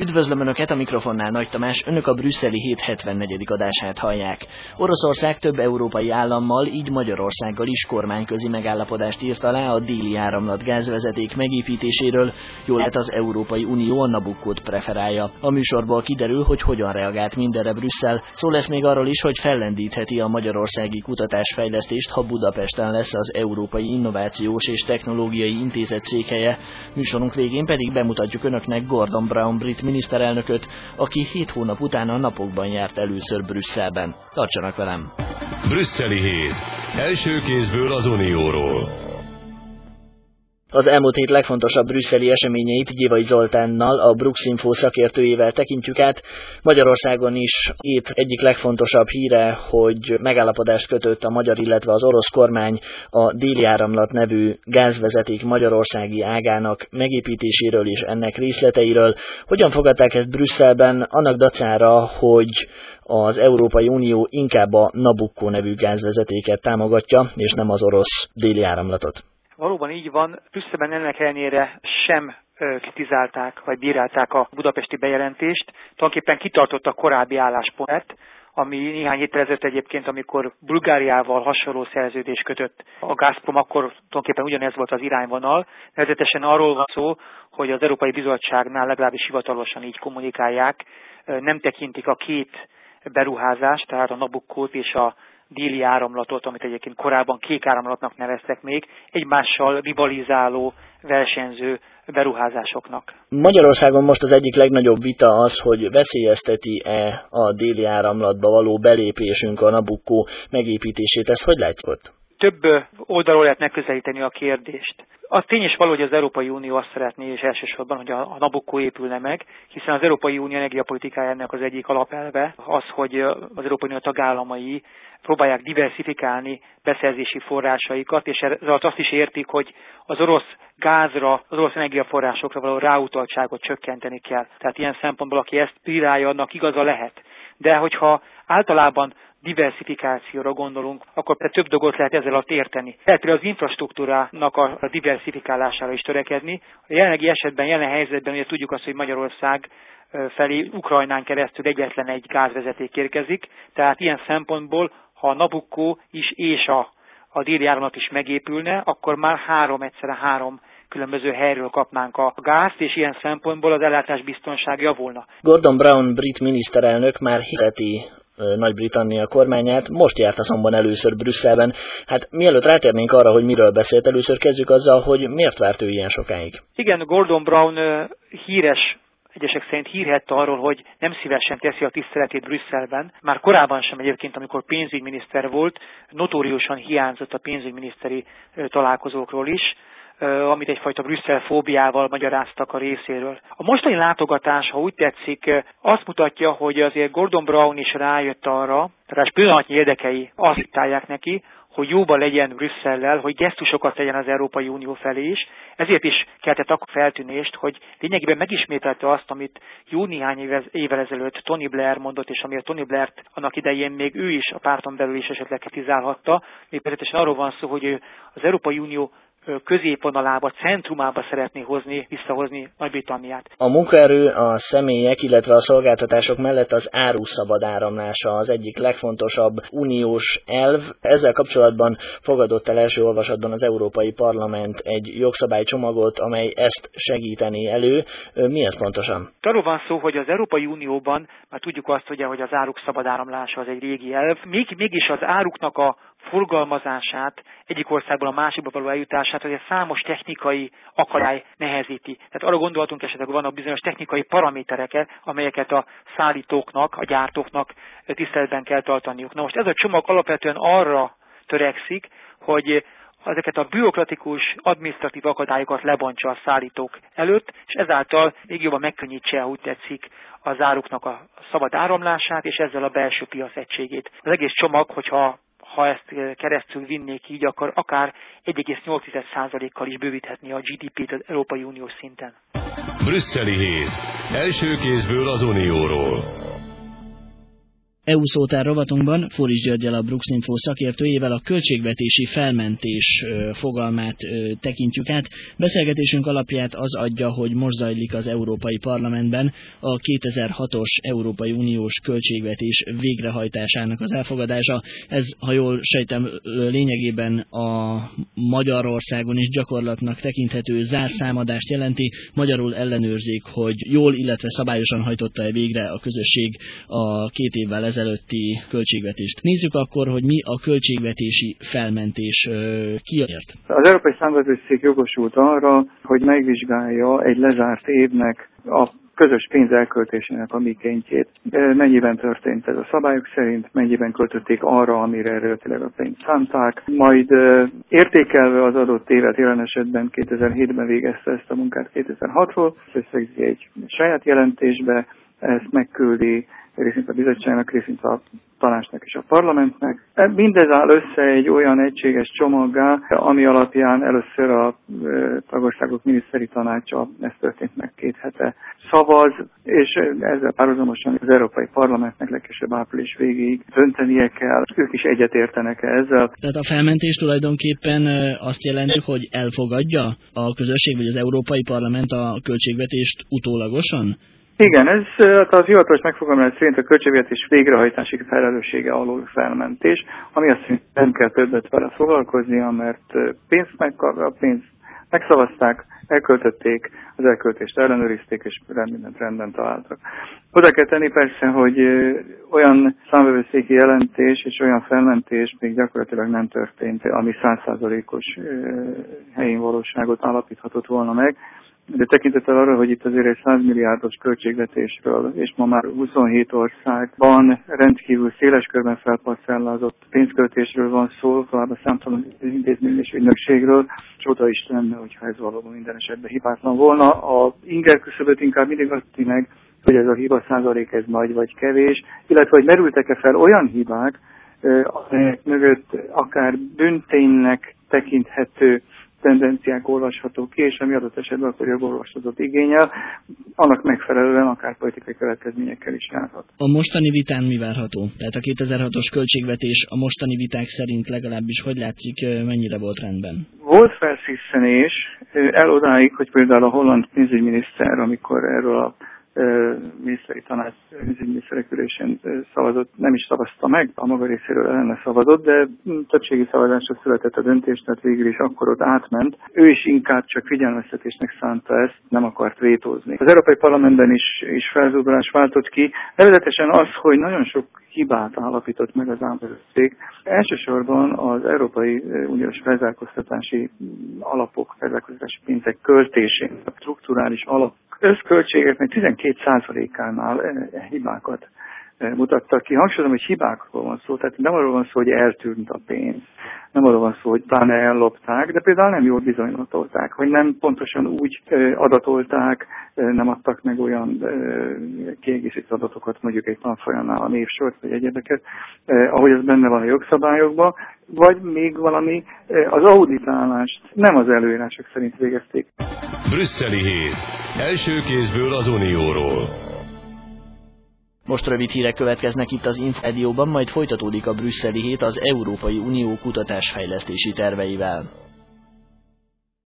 Üdvözlöm Önöket, a mikrofonnál Nagy Tamás, Önök a brüsszeli hét 74. adását hallják. Oroszország több európai állammal, így Magyarországgal is kormányközi megállapodást írt alá a Déli Áramlat gázvezeték megépítéséről, jól lehet az Európai Unió a Nabuccót preferálja. A műsorból kiderül, hogy hogyan reagált mindenre Brüsszel, szó lesz még arról is, hogy fellendítheti a magyarországi kutatásfejlesztést, ha Budapesten lesz az Európai Innovációs és Technológiai Intézet székhelye. Műsorunk végén pedig bemutatjuk Önöknek Gordon Brown brit miniszterelnököt, aki 7 hónap után a napokban járt először Brüsszelben. Tartsanak velem! Brüsszeli hét. Első kézből az Unióról. Az elmúlt hét legfontosabb brüsszeli eseményeit Gyivai Zoltánnal, a Brux-Info szakértőjével tekintjük át. Magyarországon is hét egyik legfontosabb híre, hogy megállapodást kötött a magyar, illetve az orosz kormány a Déli Áramlat nevű gázvezeték magyarországi ágának megépítéséről és ennek részleteiről. Hogyan fogadták ezt Brüsszelben, annak dacára, hogy az Európai Unió inkább a Nabucco nevű gázvezetéket támogatja, és nem az orosz Déli Áramlatot? Valóban így van, Brüsszelben ennek ellenére sem kritizálták vagy bírálták a budapesti bejelentést, tulajdonképpen kitartott a korábbi álláspontot, ami néhány héttel ezelőtt egyébként, amikor Bulgáriával hasonló szerződést kötött a Gazprom, akkor tulajdonképpen ugyanez volt az irányvonal. Nevezetesen arról van szó, hogy az Európai Bizottságnál legalábbis hivatalosan így kommunikálják, nem tekintik a két beruházást, tehát a Nabuccót és a Déli Áramlatot, amit egyébként korábban Kék Áramlatnak neveztek még, egymással rivalizáló, versenyző beruházásoknak. Magyarországon most az egyik legnagyobb vita az, hogy veszélyezteti-e a Déli Áramlatba való belépésünk a Nabucco megépítését. Ezt hogy látjuk? Több oldalról lehet megközelíteni a kérdést. Az tény és való, hogy az Európai Unió azt szeretné, és elsősorban, hogy a Nabucco épülne meg, hiszen az Európai Unió energiapolitikájának az egyik alapelve az, hogy az Európai Unió tagállamai próbálják diversifikálni beszerzési forrásaikat, és ezzel azt is értik, hogy az orosz gázra, az orosz energiaforrásokra való ráutaltságot csökkenteni kell. Tehát ilyen szempontból, aki ezt bírálja, annak igaza lehet. De hogyha általában diversifikációra gondolunk, akkor több dolgot lehet ezzel alatt érteni. Lehet például az infrastruktúrának a diversifikálására is törekedni. A jelenlegi esetben, jelen helyzetben ugye tudjuk azt, hogy Magyarország felé Ukrajnán keresztül egyetlen egy gázvezeték érkezik, tehát ilyen szempontból, ha a Nabucco is és a Déli Áramlat is megépülne, akkor már egyszerre három különböző helyről kapnánk a gázt, és ilyen szempontból az ellátásbiztonság javulna. Gordon Brown brit miniszterelnök már hirdeti Nagy-Britannia kormányát, most járt azonban először Brüsszelben. Hát mielőtt rátérnénk arra, hogy miről beszélt, először kezdjük azzal, hogy miért várt ő ilyen sokáig. Igen, Gordon Brown híres, egyesek szerint hírhette arról, hogy nem szívesen teszi a tiszteletét Brüsszelben. Már korábban sem egyébként, amikor pénzügyminiszter volt, notóriusan hiányzott a pénzügyminiszteri találkozókról is, amit egyfajta Brüsszel-fóbiával magyaráztak a részéről. A mostani látogatás, ha úgy tetszik, azt mutatja, hogy azért Gordon Brown is rájött arra, tehát pillanatnyi érdekei azt diktálják neki, hogy jóba legyen Brüsszellel, hogy gesztusokat tegyen az Európai Unió felé is. Ezért is keltett akkor feltűnést, hogy lényegében megismételte azt, amit jó néhány évvel ezelőtt Tony Blair mondott, és amiért Tony Blairt annak idején még ő is a párton belül is esetleg kritizálhatta. Mégpedig arról van szó, hogy az Európai Unió középvonalába, centrumába szeretné visszahozni Nagy-Britanniát. A munkaerő, a személyek, illetve a szolgáltatások mellett az áru szabad áramlása az egyik legfontosabb uniós elv. Ezzel kapcsolatban fogadott el első olvasatban az Európai Parlament egy jogszabálycsomagot, amely ezt segítené elő. Mi ez pontosan? Arról van szó, hogy az Európai Unióban már tudjuk azt, hogy az áruk szabad áramlása az egy régi elv. Mégis az áruknak a forgalmazását, egyik országból a másikba való eljutását, azért számos technikai akadály nehezíti. Tehát arra gondolhatunk esetleg, hogy vannak bizonyos technikai paraméterek, amelyeket a szállítóknak, a gyártóknak tiszteletben kell tartaniuk. Na most ez a csomag alapvetően arra törekszik, hogy ezeket a bürokratikus, adminisztratív akadályokat lebontsa a szállítók előtt, és ezáltal még jobban megkönnyítse, úgy tetszik, az áruknak a szabad áramlását, és ezzel a belső piac egységét. Az egész csomag, hogyha ezt keresztül vinnék így, akkor akár 1,8%-kal is bővíthetné a GDP-t az Európai Uniós szinten. Brüsszeli hét. Első kézből az Unióról. EU szótár rovatunkban Fóris Györggyel, a Bruxinfo szakértőjével a költségvetési felmentés fogalmát tekintjük át. Beszélgetésünk alapját az adja, hogy most zajlik az Európai Parlamentben a 2006-os Európai Uniós költségvetés végrehajtásának az elfogadása. Ez, ha jól sejtem, lényegében a Magyarországon is gyakorlatnak tekinthető zárszámadást jelenti. Magyarul ellenőrzik, hogy jól, illetve szabályosan hajtotta-e végre a közösség a 2 évvel ezelőtti költségvetést. Nézzük akkor, hogy mi a költségvetési felmentés, kiért. Az Európai Számvevőszék jogosult arra, hogy megvizsgálja egy lezárt évnek a közös pénz elköltésének a mikéntjét. Mennyiben történt ez a szabályok szerint, mennyiben költötték arra, amire eredetileg a pénzt szánták. Majd értékelve az adott évet, jelen esetben 2007-ben végezte ezt a munkát 2006-ról, összegzi egy saját jelentésbe, ezt megküldi részint a bizottságnak, részint a tanácsnak és a parlamentnek. Mindez áll össze egy olyan egységes csomaggá, ami alapján először a tagországok miniszteri tanácsa, ez történt meg 2 hete, szavaz, és ezzel párhuzamosan az Európai Parlamentnek legkésőbb április végéig döntenie kell. Ők is egyetértenek ezzel. Tehát a felmentés tulajdonképpen azt jelenti, hogy elfogadja a közösség vagy az Európai Parlament a költségvetést utólagosan? Igen, ez a hivatalos megfogalmazás szerint a költségvetés végrehajtási felelőssége alól felmentés, ami azt jelenti, nem kell többet vele foglalkoznia, mert pénzt megszavazták, elköltötték, az elköltést ellenőrizték, és mindent rendben találtak. Hozzá kell tenni persze, hogy olyan számvevőszéki jelentés és olyan felmentés még gyakorlatilag nem történt, ami 100%-os helyén valóságot állapíthatott volna meg. De tekintettel arra, hogy itt azért egy 100 milliárdos költségvetésről, és ma már 27 országban rendkívül széles körben felparcellázott pénzköltésről van szó, továbbá számtalan intézmény és ügynökségről, csoda is lenne, hogyha ez valóban minden esetben hibátlan volna. A inger küszöböt inkább mindig azt meg, hogy ez a hiba százalék ez nagy vagy kevés, illetve hogy merültek-e fel olyan hibák, amelyek mögött akár bűnténynek tekinthető tendenciák olvashatók ki, és ami adott esetben akkor jogorvoslatot igényel, annak megfelelően akár politikai következményekkel is járhat. A mostani vitán mi várható? Tehát a 2006-os költségvetés a mostani viták szerint legalábbis hogy látszik, mennyire volt rendben? Volt felszíszenés, el odáig, hogy például a holland pénzügyminiszter, amikor erről a miniszteri tanács pénzügyminiszterek ülésén szavazott, nem is szavazta meg, a maga részéről ellene szavazott, de többségi szavazásra született a döntés, tehát végül is akkor ott átment. Ő is inkább csak figyelmeztetésnek szánta ezt, nem akart vétózni. Az Európai Parlamentben is felzúdulás váltott ki, nevezetesen az, hogy nagyon sok hibát állapított meg az számvevőszék. Elsősorban az Európai Uniós felzárkóztatási alapok, felzárkóztatási pénzek költésén, a strukturális alap összköltségeknek 12%-ánál hibákat mutattak ki. Hangsúlyozom, hogy hibákról van szó, tehát nem arról van szó, hogy eltűnt a pénz, nem arról van szó, hogy pláne ellopták, de például nem jól bizonyították, hogy nem pontosan úgy adatolták, nem adtak meg olyan kiegészítő adatokat, mondjuk egy tanfolyamnál a névsort, vagy egyebeket, ahogy ez benne van a jogszabályokban, vagy még valami, az auditálást nem az előírások szerint végezték. Brüsszeli hét. Első kézből az Unióról. Most rövid hírek következnek itt az Info-Edióban, majd folytatódik a brüsszeli hét az Európai Unió kutatásfejlesztési terveivel.